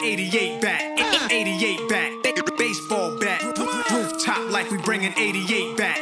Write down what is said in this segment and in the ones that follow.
88 back, 88 back, baseball bat, rooftop like we bringing 88 back,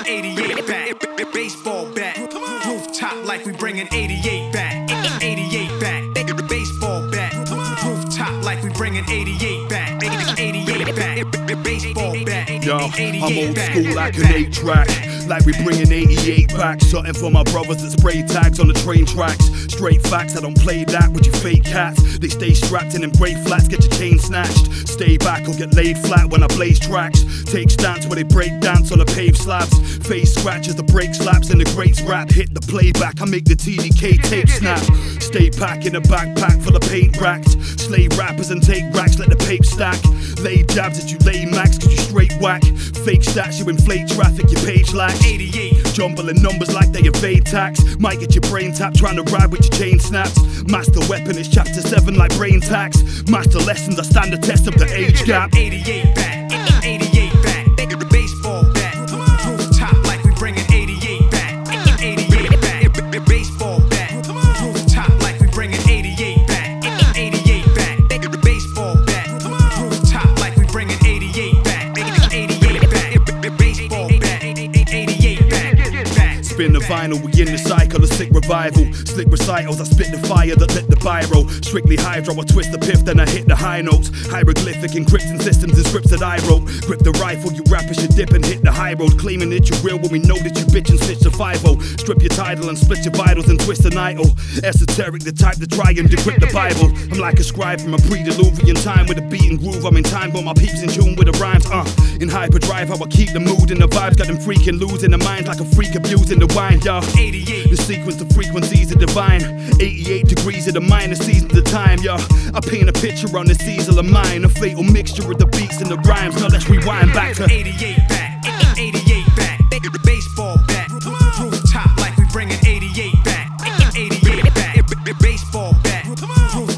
88 back, baseball bat, rooftop like we bringing 88 back, 88 back, baseball bat, rooftop like we bringing 88 back, 88 back, baseball bat. Yo, I'm old school like an 8-track, like we bringing 88 back. Something for my brothers that spray tags on the train tracks. Straight facts, I don't play that with you fake cats. They stay strapped in and break flats, get your chain snatched. Stay back or get laid flat when I blaze tracks. Take stance where they break dance on the paved slabs. Face scratches, the brake slaps, and the greats rap. Hit the playback, I make the TDK tape snap. Stay pack in a backpack full of paint racks. Slay rappers and take racks, let the pape stack. Lay jabs at you lay max, cause you straight whack. Fake stats, you inflate traffic, your page lacks. 88, jumbling numbers like they evade tax. Might get your brain tapped trying to ride with your chain snaps. Master weapon is chapter 7 like brain tax. Master lessons, I stand the test of the age gap. 88 back, 88 back, baseball bat, rooftop like we bringing 88 back, 88 back, baseball bat, rooftop like we bringing 88 back, 88 back, baseball bat, rooftop like we bringing 88 back, 88 back, baseball bat, 88 back. Spin the vinyl, we in the cycle of sick revival. Slick recitals, I spit the fire that lit the biro. Strictly hydro, I twist the piff, then I hit the high notes. Hieroglyphic encrypting systems and scripts that I wrote. Grip the rifle, you rappers should dip and hit the high road. Claiming that you're real when we know that you bitch and stitch the 5-0. Strip your title and split your vitals and twist an idol. Esoteric, the type to try and decrypt the Bible. I'm like a scribe from a pre-Diluvian time with a beat and groove. I'm in time, but my peeps in tune with the rhymes. In hyperdrive, how I keep the mood and the vibes. Got them freaking losing their minds like a freak abusing the wine, yo. 88. The sequence of frequencies are divine. 88 degrees of the minor seasons of time, yo. I paint a picture on this easel of mine. A fatal mixture of the beats and the rhymes. Now let's rewind back to 88 back, 88 back, baseball bat, rooftop like we bringing 88 back, 88 back, baseball bat, rooftop